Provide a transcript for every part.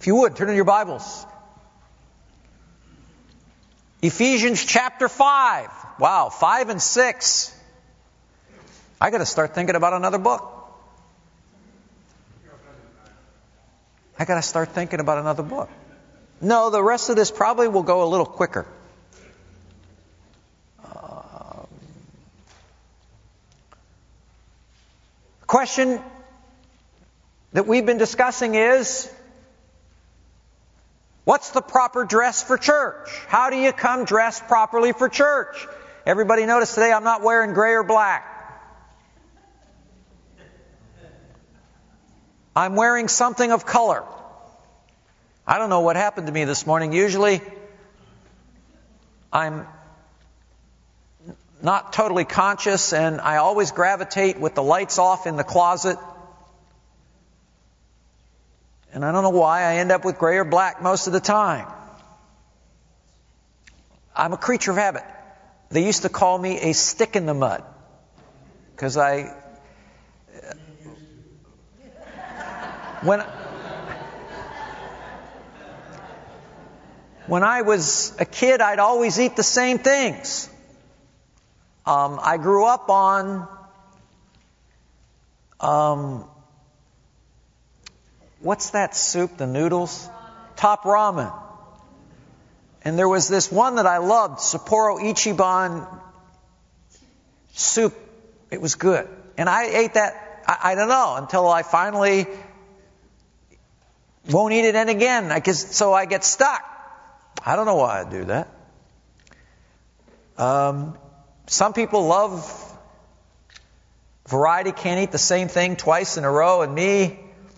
If you would, turn in your Bibles. Ephesians chapter 5. Wow, 5 and 6. I got to start thinking about another book. No, the rest of this probably will go a little quicker. The question that we've been discussing is, what's the proper dress for church? How do you come dressed properly for church? Everybody notice today I'm not wearing gray or black. I'm wearing something of color. I don't know what happened to me this morning. Usually, I'm not totally conscious, and I always gravitate with the lights off in the closet. And I don't know why I end up with gray or black most of the time. I'm a creature of habit. They used to call me a stick in the mud, because When I was a kid, I'd always eat the same things. I grew up on what's that soup, the noodles? Top ramen. And there was this one that I loved, Sapporo Ichiban soup. It was good. And I ate that, I don't know, until I finally won't eat it again. So I get stuck. I don't know why I do that. Some people love variety, can't eat the same thing twice in a row, and me,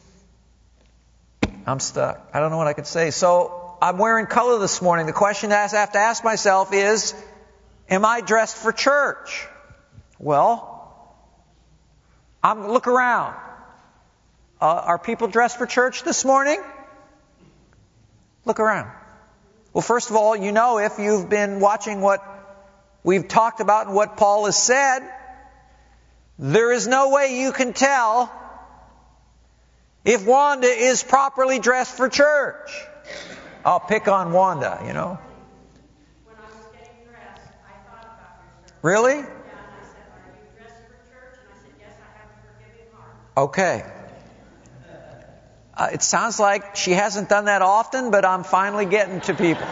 I'm stuck. I don't know what I could say. So I'm wearing color this morning. The question I have to ask myself is, am I dressed for church? Well, look around. Are people dressed for church this morning? Look around. Well, first of all, you know, if you've been watching what we've talked about and what Paul has said, there is no way you can tell if Wanda is properly dressed for church. I'll pick on Wanda, you know. When I was getting dressed, I thought about your service. Really? Yeah, and I said, are you dressed for church? And I said, yes, I have a forgiving heart. Okay. It sounds like she hasn't done that often, but I'm finally getting to people.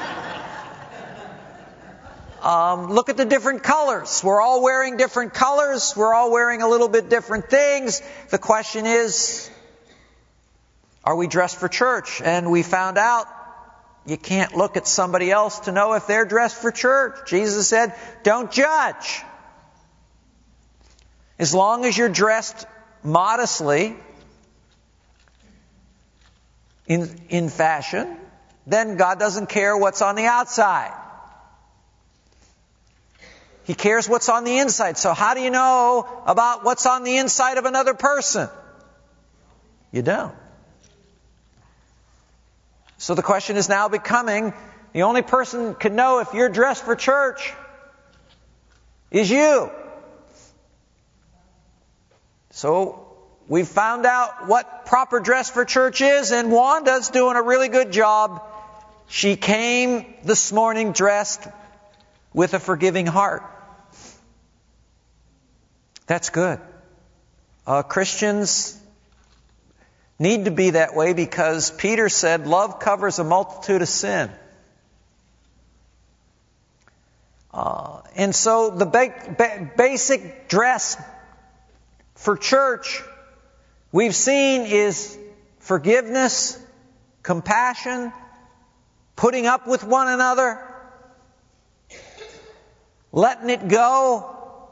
Look at the different colors. We're all wearing different colors. We're all wearing a little bit different things. The question is, are we dressed for church? And we found out you can't look at somebody else to know if they're dressed for church. Jesus said, don't judge. As long as you're dressed modestly, in fashion, then God doesn't care what's on the outside. He cares what's on the inside. So how do you know about what's on the inside of another person? You don't. So the question is now becoming, the only person who can know if you're dressed for church is you. So we've found out what proper dress for church is, and Wanda's doing a really good job. She came this morning dressed with a forgiving heart. That's good. Christians need to be that way because Peter said, love covers a multitude of sin. And so the basic dress for church we've seen is forgiveness, compassion, putting up with one another, letting it go,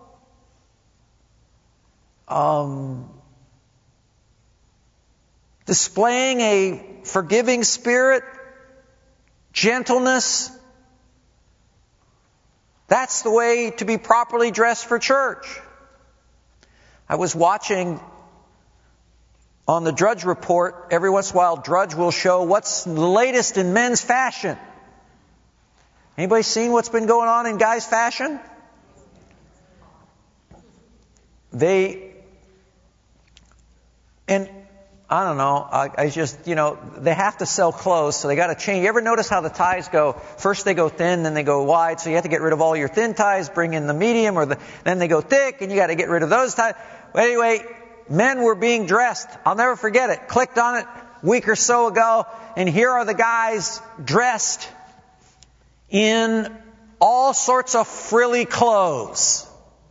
displaying a forgiving spirit, gentleness. That's the way to be properly dressed for church. I was watching on the Drudge Report. Every once in a while, Drudge will show what's the latest in men's fashion. Anybody seen what's been going on in guys' fashion? And I don't know. I just, they have to sell clothes, so they got to change. You ever notice how the ties go? First they go thin, then they go wide, so you have to get rid of all your thin ties, bring in the medium, then they go thick, and you got to get rid of those ties. Well, anyway, men were being dressed. I'll never forget it. Clicked on it a week or so ago, and here are the guys dressed in all sorts of frilly clothes.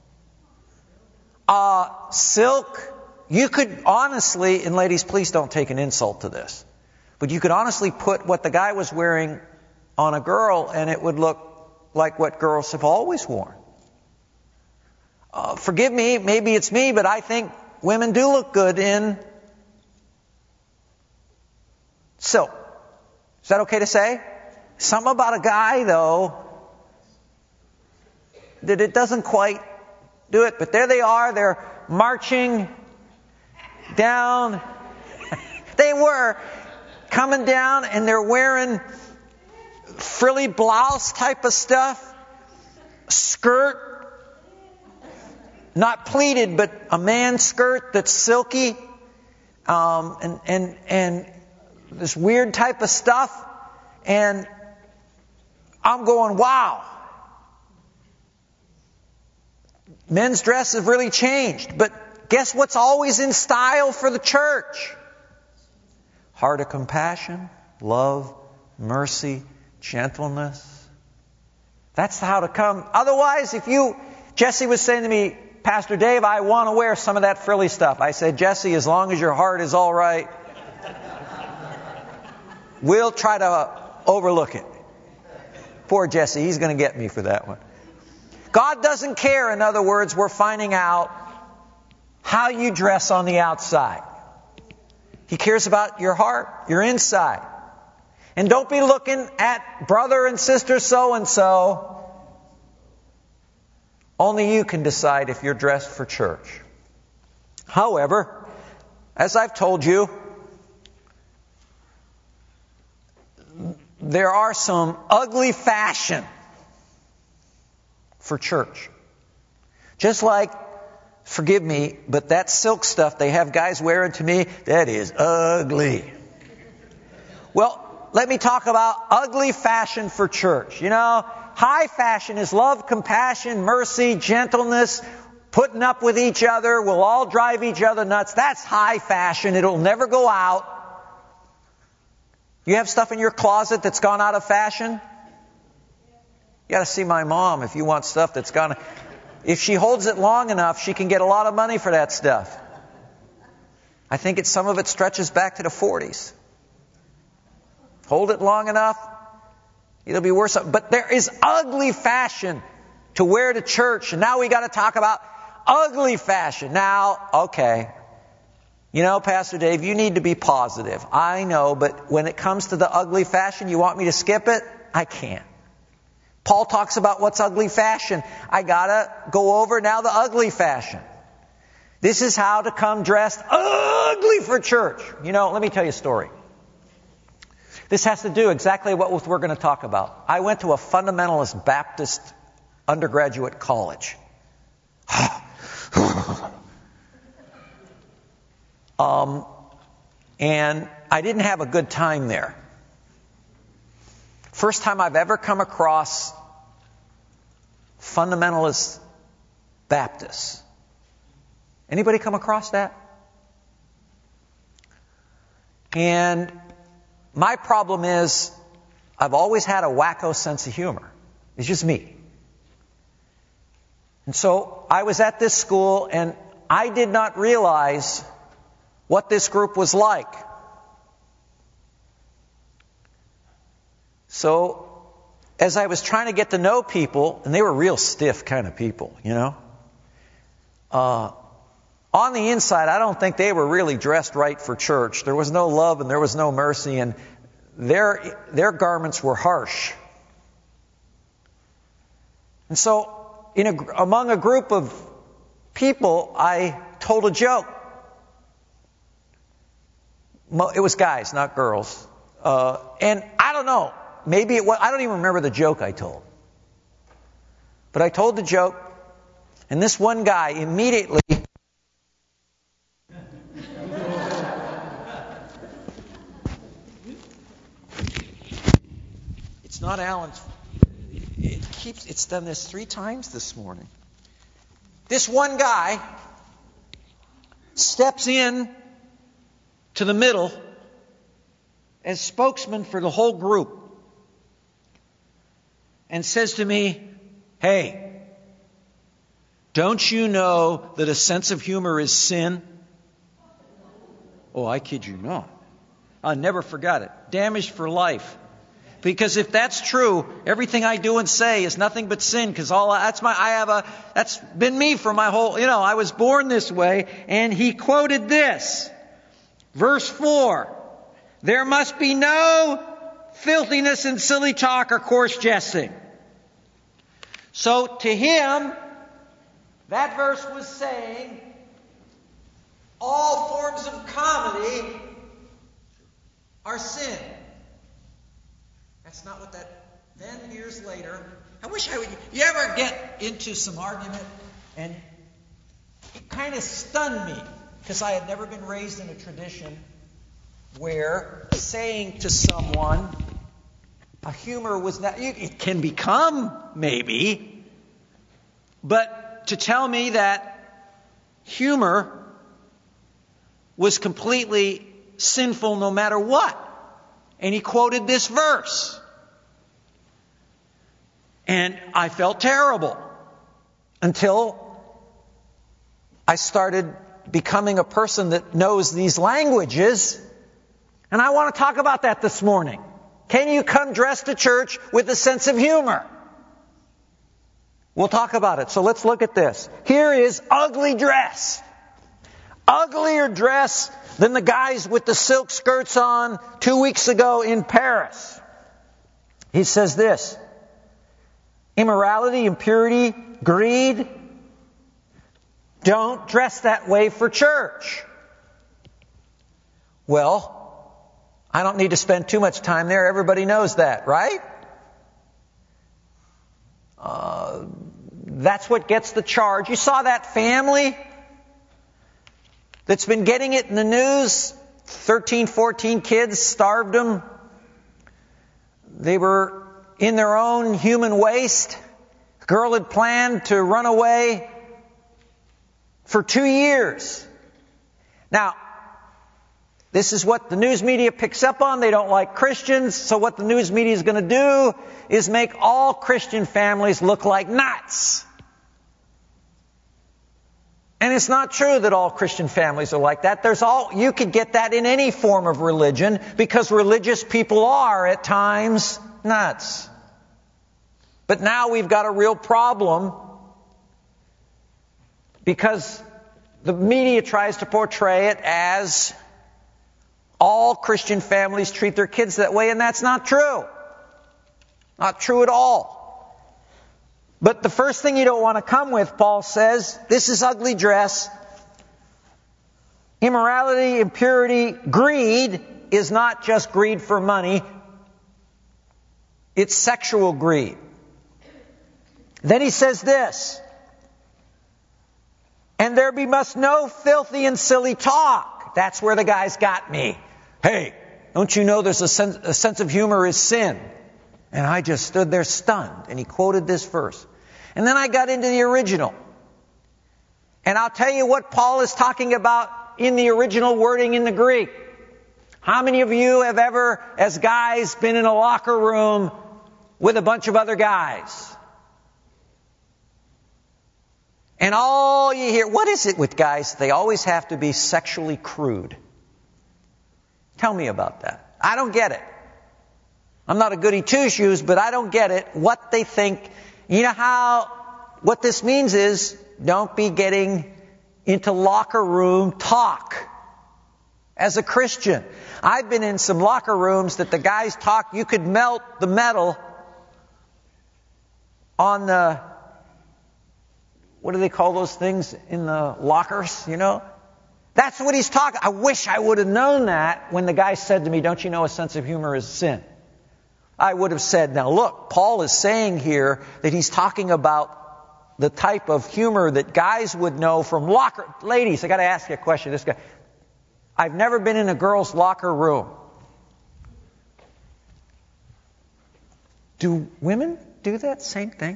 Silk. You could honestly, and ladies, please don't take an insult to this, but you could honestly put what the guy was wearing on a girl and it would look like what girls have always worn. Forgive me, maybe it's me, but I think women do look good in silk. Is that okay to say? Something about a guy, though, that it doesn't quite do it. But there they are, they're marching down. They were coming down and they're wearing frilly blouse type of stuff, skirt, not pleated, but a man's skirt that's silky, and this weird type of stuff. And I'm going, wow. Men's dress have really changed, but guess what's always in style for the church? Heart of compassion, love, mercy, gentleness. That's how to come. Otherwise, Jesse was saying to me, Pastor Dave, I want to wear some of that frilly stuff. I said, Jesse, as long as your heart is all right, we'll try to overlook it. Poor Jesse, he's going to get me for that one. God doesn't care, in other words, we're finding out how you dress on the outside. He cares about your heart, your inside. And don't be looking at brother and sister so-and-so. Only you can decide if you're dressed for church. However, as I've told you, there are some ugly fashion for church. Just like, forgive me, but that silk stuff they have guys wearing to me, that is ugly. Well, let me talk about ugly fashion for church. High fashion is love, compassion, mercy, gentleness, putting up with each other. We'll all drive each other nuts. That's high fashion. It'll never go out. You have stuff in your closet that's gone out of fashion? You got to see my mom if you want stuff that's gone. If she holds it long enough, she can get a lot of money for that stuff. I think some of it stretches back to the 40s. Hold it long enough, it'll be worse. But there is ugly fashion to wear to church. And now we got to talk about ugly fashion. Now, okay. Pastor Dave, you need to be positive. I know, but when it comes to the ugly fashion, you want me to skip it? I can't. Paul talks about what's ugly fashion. I gotta go over now the ugly fashion. This is how to come dressed ugly for church. Let me tell you a story. This has to do exactly what we're going to talk about. I went to a fundamentalist Baptist undergraduate college. And I didn't have a good time there. First time I've ever come across fundamentalist Baptists. Anybody come across that? And my problem is I've always had a wacko sense of humor. It's just me. And so I was at this school and I did not realize what this group was like. So as I was trying to get to know people, and they were real stiff kind of people, on the inside, I don't think they were really dressed right for church. There was no love and there was no mercy, and their garments were harsh. And so among a group of people, I told a joke. It was guys, not girls. And I don't know. Maybe it was, I don't even remember the joke I told. But I told the joke, and this one guy immediately It's not Alan's. It's done this 3 times this morning. This one guy steps in to the middle as spokesman for the whole group and says to me, "Hey, don't you know that a sense of humor is sin?" Oh, I kid you not. I never forgot it. Damaged for life. Because if that's true, everything I do and say is nothing but sin. Because that's been me for my whole, I was born this way. And he quoted this. Verse 4. There must be no filthiness and silly talk or coarse jesting. So to him, that verse was saying all forms of comedy are sin. That's not what that... Then years later, I wish I would... You ever get into some argument and it kind of stunned me because I had never been raised in a tradition where saying to someone a humor was not... It can become, maybe, but to tell me that humor was completely sinful no matter what. And he quoted this verse. And I felt terrible until I started becoming a person that knows these languages. And I want to talk about that this morning. Can you come dressed to church with a sense of humor? We'll talk about it. So let's look at this. Here is ugly dress. Uglier dress than the guys with the silk skirts on 2 weeks ago in Paris. He says this. Immorality, impurity, greed. Don't dress that way for church. Well, I don't need to spend too much time there. Everybody knows that, right? That's what gets the charge. You saw that family that's been getting it in the news. 13, 14 kids, starved them. They were in their own human waste. The girl had planned to run away for 2 years. Now, this is what the news media picks up on. They don't like Christians. So what the news media is going to do is make all Christian families look like nuts. And it's not true that all Christian families are like that. You could get that in any form of religion because religious people are at times nuts. But now we've got a real problem because the media tries to portray it as all Christian families treat their kids that way, and that's not true. Not true at all. But the first thing you don't want to come with, Paul says, this is ugly dress. Immorality, impurity, greed is not just greed for money. It's sexual greed. Then he says this. And there must no filthy and silly talk. That's where the guys got me. Hey, don't you know there's a sense of humor is sin? And I just stood there stunned. And he quoted this verse. And then I got into the original. And I'll tell you what Paul is talking about in the original wording in the Greek. How many of you have ever, as guys, been in a locker room with a bunch of other guys? And all you hear, what is it with guys? They always have to be sexually crude. Tell me about that. I don't get it. I'm not a goody two-shoes, but I don't get it. What they think. You know what this means is, don't be getting into locker room talk as a Christian. I've been in some locker rooms that the guys talk, you could melt the metal on the, what do they call those things in the lockers, That's what he's talking. I wish I would have known that when the guy said to me, don't you know a sense of humor is sin? I would have said, now look, Paul is saying here that he's talking about the type of humor that guys would know from locker... Ladies, I got to ask you a question. This guy, I've never been in a girl's locker room. Do women do that same thing?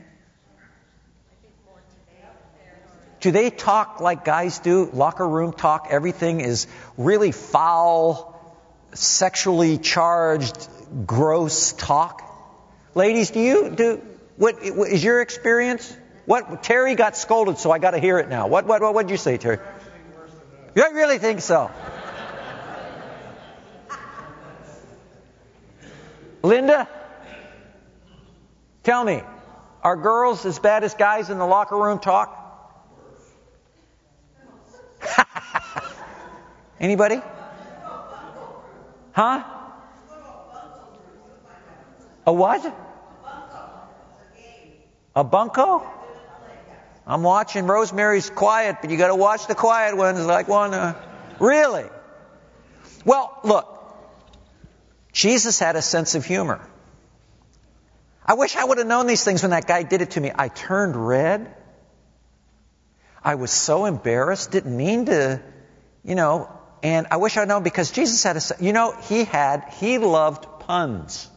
Do they talk like guys do? Locker room talk, everything is really foul, sexually charged, gross talk? Ladies, what is your experience? Terry got scolded, so I got to hear it now. What did you say, Terry? You really think so? Linda, tell me, are girls as bad as guys in the locker room talk? Anybody? Huh? A what? A bunco? I'm watching Rosemary's Quiet, but you got to watch the quiet ones like one. Really? Well, look. Jesus had a sense of humor. I wish I would have known these things when that guy did it to me. I turned red. I was so embarrassed. Didn't mean to, and I wish I had known because Jesus had he loved puns.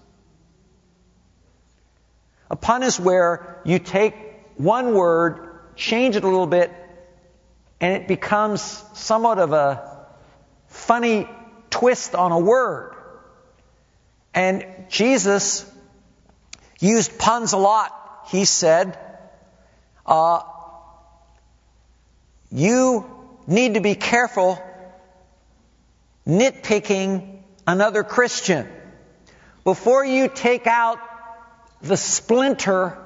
A pun is where you take one word, change it a little bit, and it becomes somewhat of a funny twist on a word. And Jesus used puns a lot. He said, you need to be careful nitpicking another Christian. Before you take out the splinter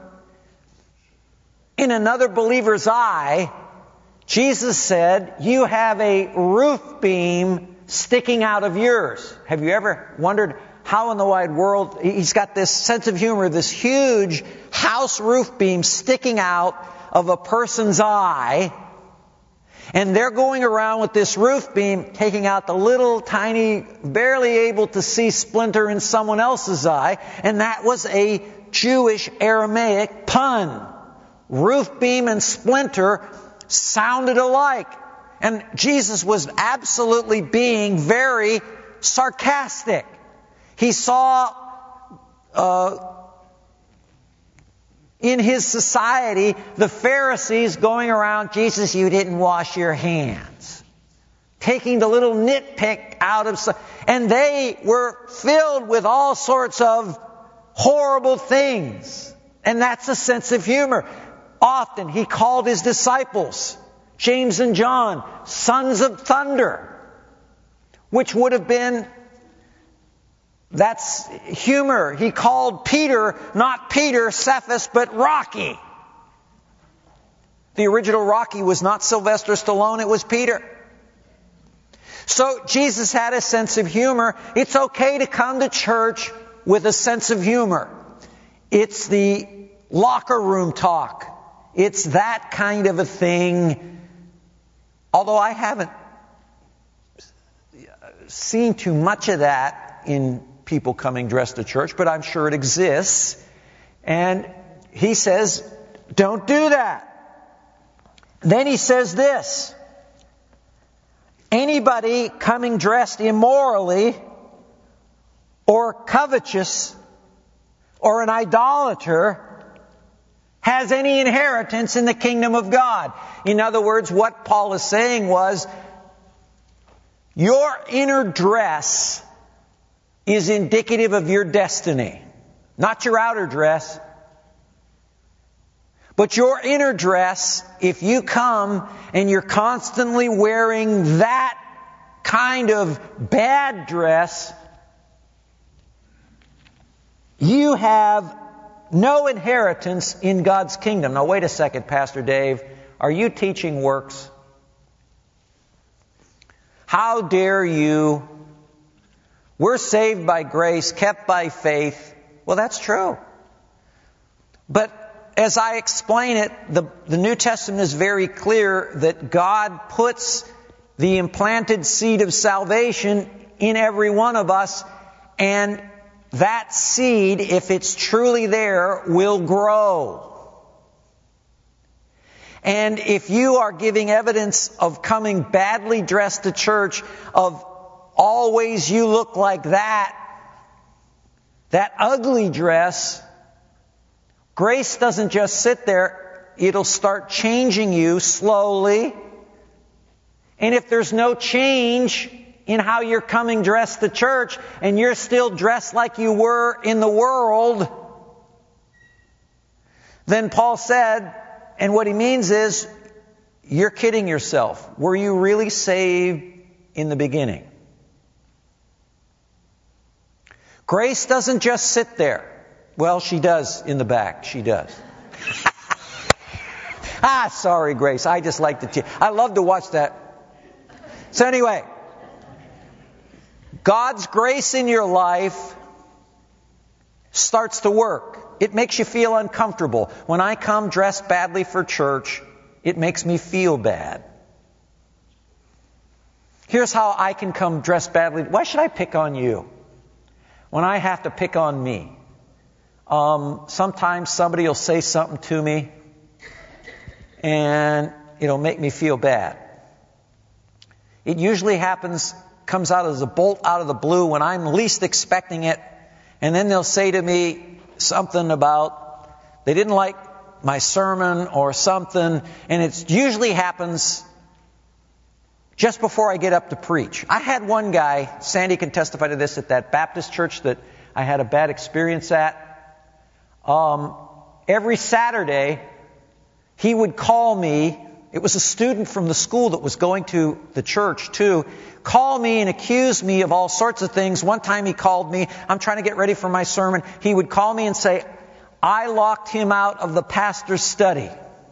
in another believer's eye, Jesus said, you have a roof beam sticking out of yours. Have you ever wondered how in the wide world, he's got this sense of humor, this huge house roof beam sticking out of a person's eye, and they're going around with this roof beam taking out the little tiny, barely able to see splinter in someone else's eye, and that was a Jewish Aramaic pun. Roof beam and splinter sounded alike. And Jesus was absolutely being very sarcastic. He saw in his society the Pharisees going around, Jesus, you didn't wash your hands. Taking the little nitpick out of... And they were filled with all sorts of horrible things. And that's a sense of humor. Often he called his disciples, James and John, sons of thunder, which would have been, that's humor. He called Peter, not Peter, Cephas, but Rocky. The original Rocky was not Sylvester Stallone, it was Peter. So Jesus had a sense of humor. It's okay to come to church with a sense of humor. It's the locker room talk. It's that kind of a thing. Although I haven't seen too much of that in people coming dressed to church, but I'm sure it exists. And he says, don't do that. Then he says this. Anybody coming dressed immorally or covetous or an idolater has any inheritance in the kingdom of God. In other words, what Paul is saying was, your inner dress is indicative of your destiny. Not your outer dress. But your inner dress, if you come and you're constantly wearing that kind of bad dress, you have no inheritance in God's kingdom. Now wait a second, Pastor Dave. Are you teaching works? How dare you? We're saved by grace, kept by faith. Well, that's true. But as I explain it, the New Testament is very clear that God puts the implanted seed of salvation in every one of us, and that seed, if it's truly there, will grow. And if you are giving evidence of coming badly dressed to church, of always you look like that ugly dress, Grace doesn't just sit there. It'll start changing you slowly. And if there's no change in how you're coming dressed to church, and you're still dressed like you were in the world, then Paul said, and what he means is, you're kidding yourself. Were you really saved in the beginning? Grace doesn't just sit there. Well, she does in the back. She does. Sorry, Grace. I just like to I love to watch that. So anyway, God's grace in your life starts to work. It makes you feel uncomfortable. When I come dressed badly for church, it makes me feel bad. Here's how I can come dressed badly. Why should I pick on you when I have to pick on me? Sometimes somebody will say something to me and it'll make me feel bad. It usually comes out as a bolt out of the blue when I'm least expecting it. And then they'll say to me something about they didn't like my sermon or something. And it usually happens just before I get up to preach. I had one guy, Sandy can testify to this, at that Baptist church that I had a bad experience at. Every Saturday, he would call me. It was a student from the school that was going to the church too. Call me and accuse me of all sorts of things. One time he called me. I'm trying to get ready for my sermon. He would call me and say, I locked him out of the pastor's study.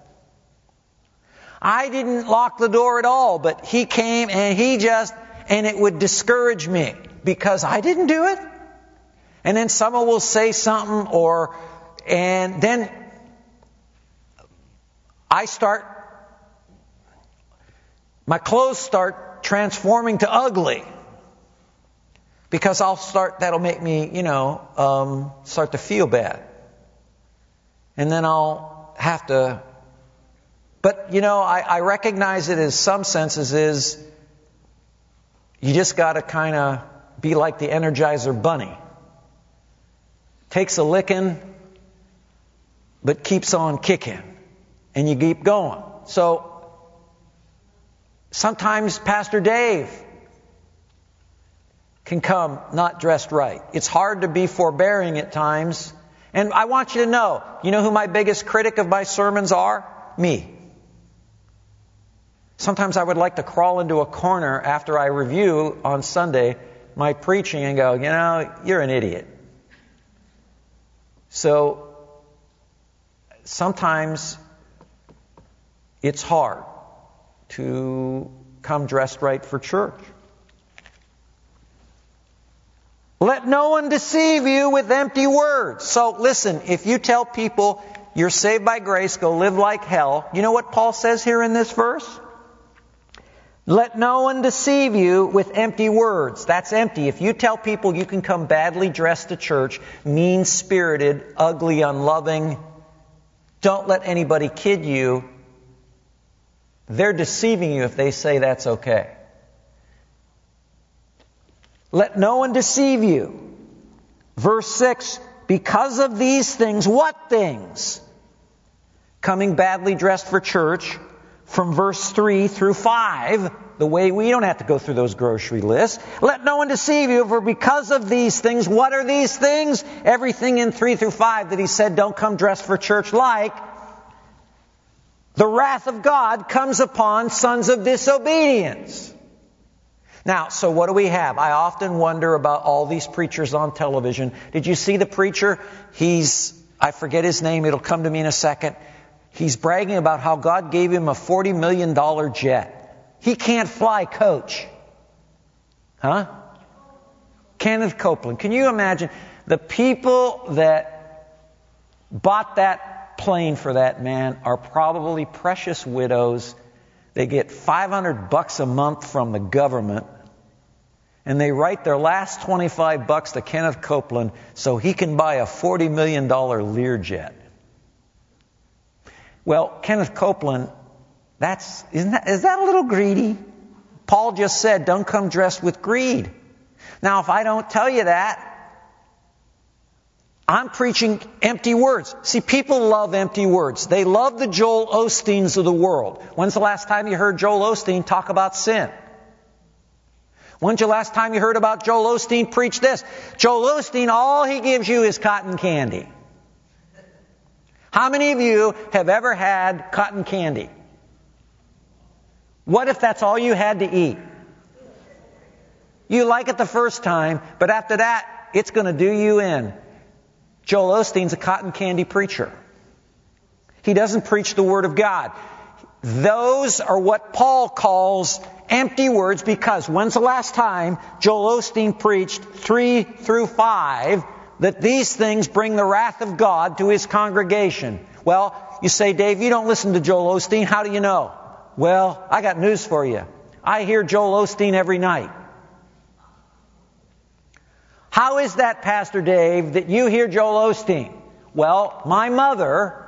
I didn't lock the door at all, but he came and it would discourage me because I didn't do it. And then someone will say something and then my clothes start transforming to ugly because that'll make me, start to feel bad. And then I'll have to, but I recognize it as some senses is you just got to kind of be like the Energizer Bunny. Takes a licking, but keeps on kicking. And you keep going. So, sometimes Pastor Dave can come not dressed right. It's hard to be forbearing at times. And I want you to know who my biggest critic of my sermons are? Me. Sometimes I would like to crawl into a corner after I review on Sunday my preaching and go, you're an idiot. So, sometimes it's hard to come dressed right for church. Let no one deceive you with empty words. So listen, if you tell people you're saved by grace, go live like hell. You know what Paul says here in this verse? Let no one deceive you with empty words. That's empty. If you tell people you can come badly dressed to church, mean-spirited, ugly, unloving, don't let anybody kid you. They're deceiving you if they say that's okay. Let no one deceive you. Verse 6, because of these things, what things? Coming badly dressed for church, from verse 3 through 5, the way we don't have to go through those grocery lists. Let no one deceive you, for because of these things, what are these things? Everything in 3 through 5 that he said don't come dressed for church like. The wrath of God comes upon sons of disobedience. Now, so what do we have? I often wonder about all these preachers on television. Did you see the preacher? I forget his name. It'll come to me in a second. He's bragging about how God gave him a $40 million jet. He can't fly coach. Huh? Kenneth Copeland. Can you imagine the people that bought that plane for that man are probably precious widows. They get $500 a month from the government, and they write their last $25 to Kenneth Copeland so he can buy a $40 million Learjet. Well, Kenneth Copeland, is that a little greedy? Paul just said, don't come dressed with greed. Now, if I don't tell you that, I'm preaching empty words. See, people love empty words. They love the Joel Osteens of the world. When's the last time you heard Joel Osteen talk about sin? When's the last time you heard about Joel Osteen preach this? Joel Osteen, all he gives you is cotton candy. How many of you have ever had cotton candy? What if that's all you had to eat? You like it the first time, but after that, it's going to do you in. Joel Osteen's a cotton candy preacher. He doesn't preach the Word of God. Those are what Paul calls empty words, because when's the last time Joel Osteen preached 3 through 5 that these things bring the wrath of God to his congregation? Well, you say, Dave, you don't listen to Joel Osteen. How do you know? Well, I got news for you. I hear Joel Osteen every night. How is that, Pastor Dave, that you hear Joel Osteen? Well, my mother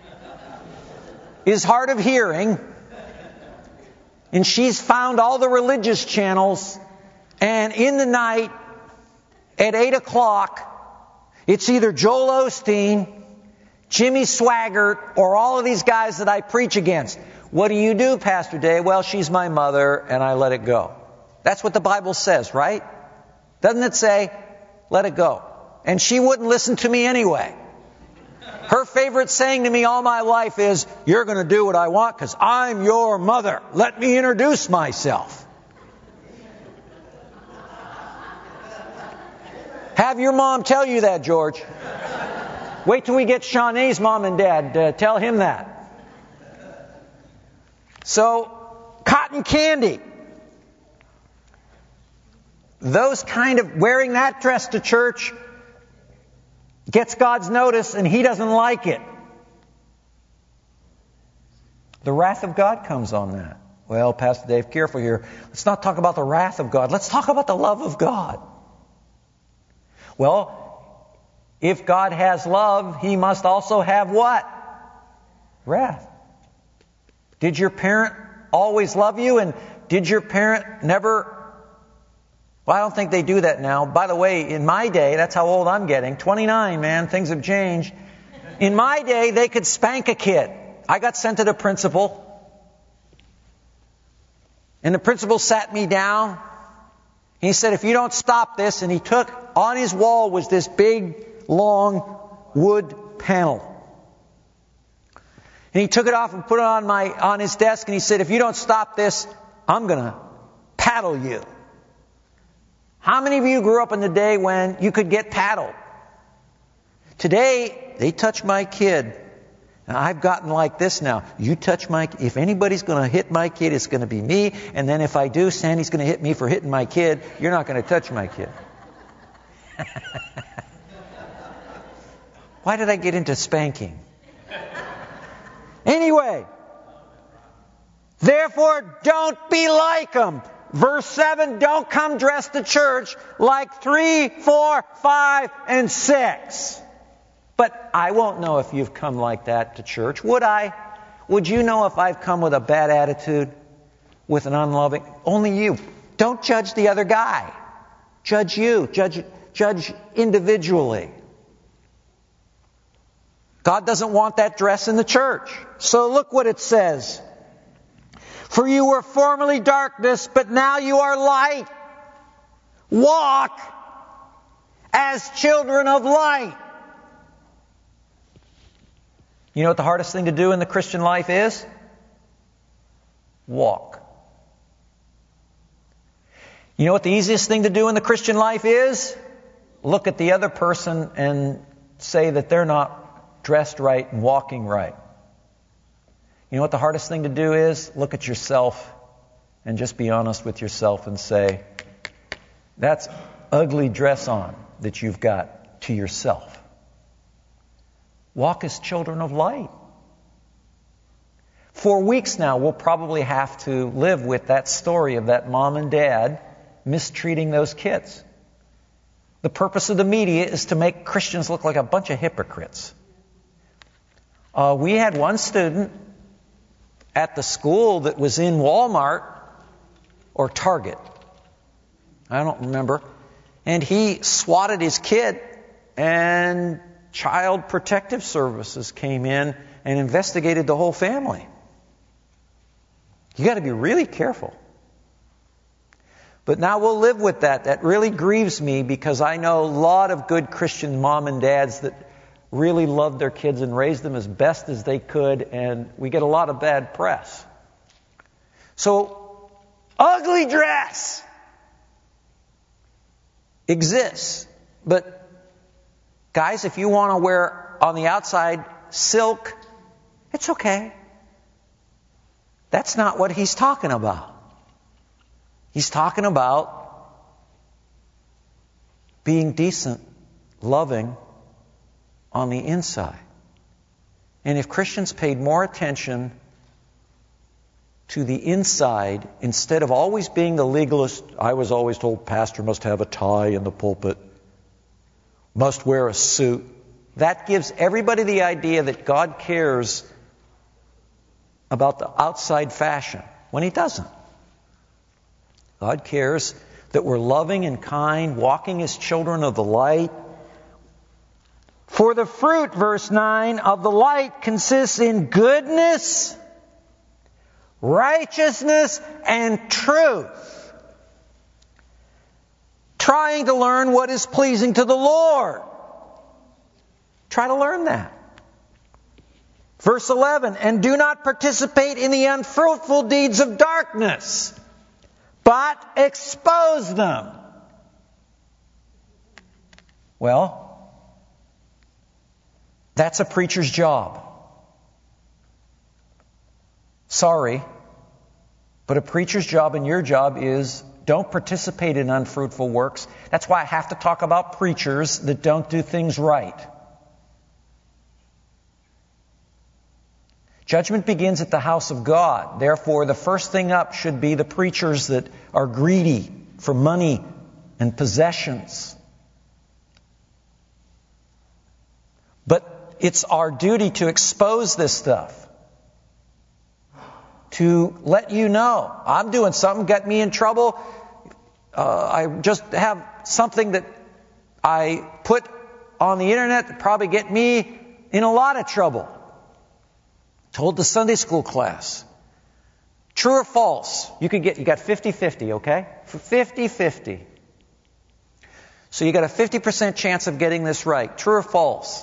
is hard of hearing, and she's found all the religious channels, and in the night at 8 o'clock, it's either Joel Osteen, Jimmy Swaggart, or all of these guys that I preach against. What do you do, Pastor Dave? Well, she's my mother, and I let it go. That's what the Bible says, right? Doesn't it say, let it go? And she wouldn't listen to me anyway. Her favorite saying to me all my life is, you're going to do what I want because I'm your mother. Let me introduce myself. Have your mom tell you that, George. Wait till we get Shawnee's mom and dad. Tell him that. So, cotton candy. Those kind of wearing that dress to church gets God's notice, and He doesn't like it. The wrath of God comes on that. Well, Pastor Dave, careful here. Let's not talk about the wrath of God. Let's talk about the love of God. Well, if God has love, He must also have what? Wrath. Did your parent always love you? And did your parent never... Well, I don't think they do that now. By the way, in my day, that's how old I'm getting. 29, man. Things have changed. In my day, they could spank a kid. I got sent to the principal. And the principal sat me down. He said, if you don't stop this, and he took, on his wall was this big, long wood panel. And he took it off and put it on his desk, and he said, if you don't stop this, I'm going to paddle you. How many of you grew up in the day when you could get paddled? Today, they touch my kid. Now, I've gotten like this now. You touch my kid. If anybody's going to hit my kid, it's going to be me. And then if I do, Sandy's going to hit me for hitting my kid. You're not going to touch my kid. Why did I get into spanking? Anyway, therefore, don't be like them. Verse 7, don't come dressed to church like 3, 4, 5, and 6. But I won't know if you've come like that to church. Would I? Would you know if I've come with a bad attitude? With an unloving? Only you. Don't judge the other guy. Judge you. Judge individually. God doesn't want that dress in the church. So look what it says. For you were formerly darkness, but now you are light. Walk as children of light. You know what the hardest thing to do in the Christian life is? Walk. You know what the easiest thing to do in the Christian life is? Look at the other person and say that they're not dressed right and walking right. You know what the hardest thing to do is? Look at yourself and just be honest with yourself and say, that's ugly dress on that you've got to yourself. Walk as children of light. For weeks now, we'll probably have to live with that story of that mom and dad mistreating those kids. The purpose of the media is to make Christians look like a bunch of hypocrites. We had one student at the school that was in Walmart or Target. I don't remember. And he swatted his kid, and Child Protective Services came in and investigated the whole family. You got to be really careful. But now we'll live with that. That really grieves me because I know a lot of good Christian mom and dads that really loved their kids and raised them as best as they could, and we get a lot of bad press. So, ugly dress exists. But, guys, if you want to wear on the outside silk, it's okay. That's not what he's talking about. He's talking about being decent, loving on the inside. And if Christians paid more attention to the inside instead of always being the legalist, I was always told pastor must have a tie in the pulpit, must wear a suit. That gives everybody the idea that God cares about the outside fashion, when He doesn't. God cares that we're loving and kind, walking as children of the light. For the fruit, verse 9, of the light consists in goodness, righteousness, and truth. Trying to learn what is pleasing to the Lord. Try to learn that. Verse 11, and do not participate in the unfruitful deeds of darkness, but expose them. Well, that's a preacher's job. Sorry, but a preacher's job and your job is don't participate in unfruitful works. That's why I have to talk about preachers that don't do things right. Judgment begins at the house of God. Therefore, the first thing up should be the preachers that are greedy for money and possessions. But it's our duty to expose this stuff. To let you know, I'm doing something, get me in trouble. I just have something that I put on the internet that probably get me in a lot of trouble. Told the Sunday school class. True or false? You got 50-50, okay? 50-50. So you got a 50% chance of getting this right. True or false?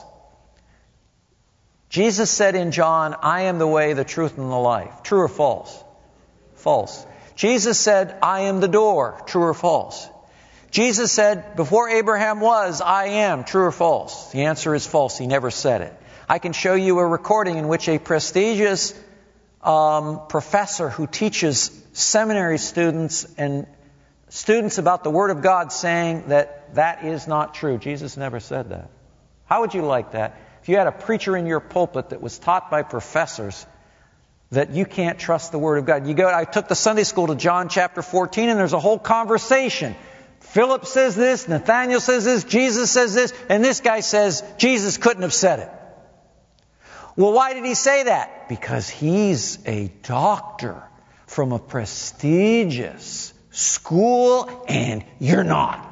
Jesus said in John, I am the way, the truth, and the life. True or false? False. Jesus said, I am the door. True or false? Jesus said, before Abraham was, I am. True or false? The answer is false. He never said it. I can show you a recording in which a prestigious professor who teaches seminary students and students about the Word of God saying that that is not true. Jesus never said that. How would you like that? If you had a preacher in your pulpit that was taught by professors that you can't trust the Word of God. I took the Sunday school to John chapter 14 and there's a whole conversation. Philip says this, Nathaniel says this, Jesus says this, and this guy says Jesus couldn't have said it. Well, why did he say that? Because he's a doctor from a prestigious school and you're not.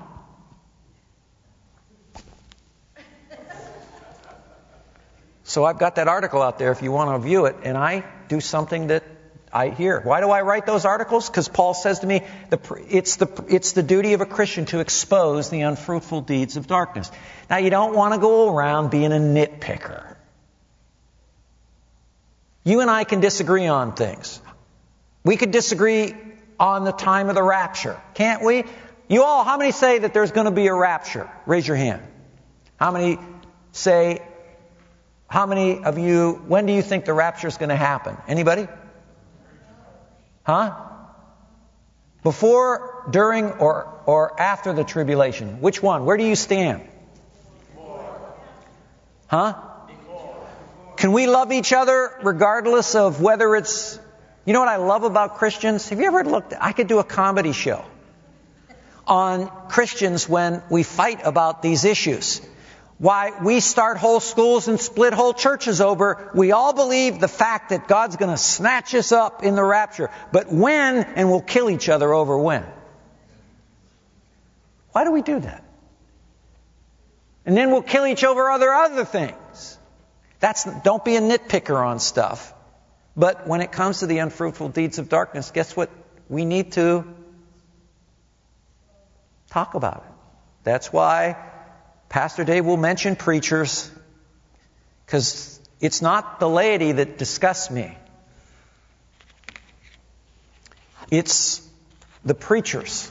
So I've got that article out there if you want to view it, and I do something that I hear. Why do I write those articles? Because Paul says to me, it's the duty of a Christian to expose the unfruitful deeds of darkness. Now, you don't want to go around being a nitpicker. You and I can disagree on things. We could disagree on the time of the rapture, can't we? You all, how many say that there's going to be a rapture? Raise your hand. How many of you, when do you think the rapture is going to happen? Anybody? Huh? Before, during, or after the tribulation? Which one? Where do you stand? Huh? Can we love each other regardless of whether it's... You know what I love about Christians? Have you ever looked... I could do a comedy show on Christians when we fight about these issues. Why we start whole schools and split whole churches over. We all believe the fact that God's going to snatch us up in the rapture. But when, and we'll kill each other over when. Why do we do that? And then we'll kill each other over other things. Don't be a nitpicker on stuff. But when it comes to the unfruitful deeds of darkness, guess what? We need to talk about it. That's why Pastor Dave will mention preachers, because it's not the laity that disgusts me. It's the preachers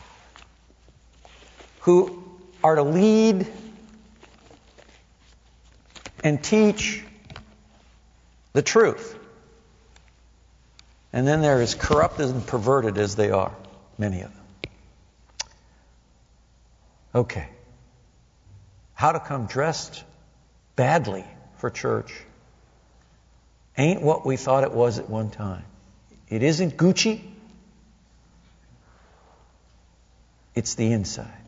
who are to lead and teach the truth. And then they're as corrupted and perverted as they are, many of them. Okay. How to come dressed badly for church ain't what we thought it was at one time. It isn't Gucci. It's the inside.